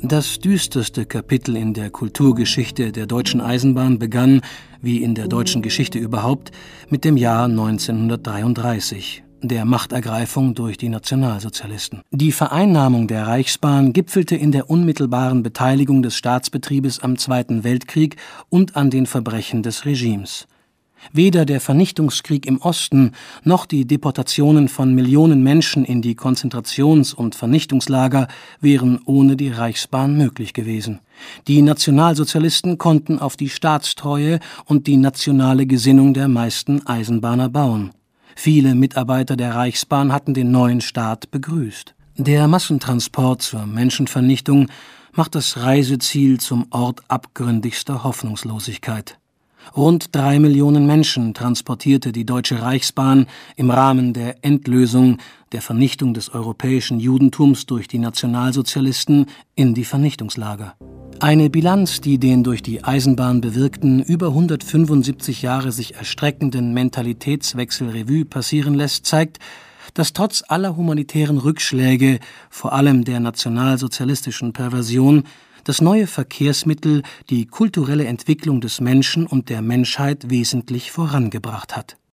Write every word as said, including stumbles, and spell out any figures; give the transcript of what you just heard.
Das düsterste Kapitel in der Kulturgeschichte der Deutschen Eisenbahn begann, wie in der deutschen Geschichte überhaupt, mit dem Jahr neunzehnhundertdreiunddreißig, der Machtergreifung durch die Nationalsozialisten. Die Vereinnahmung der Reichsbahn gipfelte in der unmittelbaren Beteiligung des Staatsbetriebes am Zweiten Weltkrieg und an den Verbrechen des Regimes. Weder der Vernichtungskrieg im Osten noch die Deportationen von Millionen Menschen in die Konzentrations- und Vernichtungslager wären ohne die Reichsbahn möglich gewesen. Die Nationalsozialisten konnten auf die Staatstreue und die nationale Gesinnung der meisten Eisenbahner bauen. Viele Mitarbeiter der Reichsbahn hatten den neuen Staat begrüßt. Der Massentransport zur Menschenvernichtung macht das Reiseziel zum Ort abgründigster Hoffnungslosigkeit. Rund drei Millionen Menschen transportierte die Deutsche Reichsbahn im Rahmen der Endlösung, der Vernichtung des europäischen Judentums durch die Nationalsozialisten, in die Vernichtungslager. Eine Bilanz, die den durch die Eisenbahn bewirkten, über hundertfünfundsiebzig Jahre sich erstreckenden Mentalitätswechsel Revue passieren lässt, zeigt, dass trotz aller humanitären Rückschläge, vor allem der nationalsozialistischen Perversion, das neue Verkehrsmittel die kulturelle Entwicklung des Menschen und der Menschheit wesentlich vorangebracht hat.